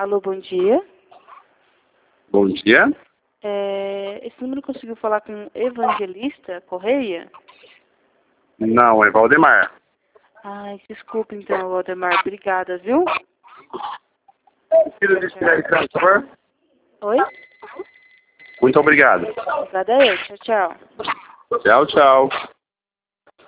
Alô, bom dia. Bom dia. Esse número conseguiu falar com Evangelista Correia? Não, é Valdemar. Ai, desculpa então, Valdemar. Obrigada, viu? Preciso desligar isso, por favor? Oi? Muito obrigado. Obrigada eu. Tchau, tchau. Tchau, tchau.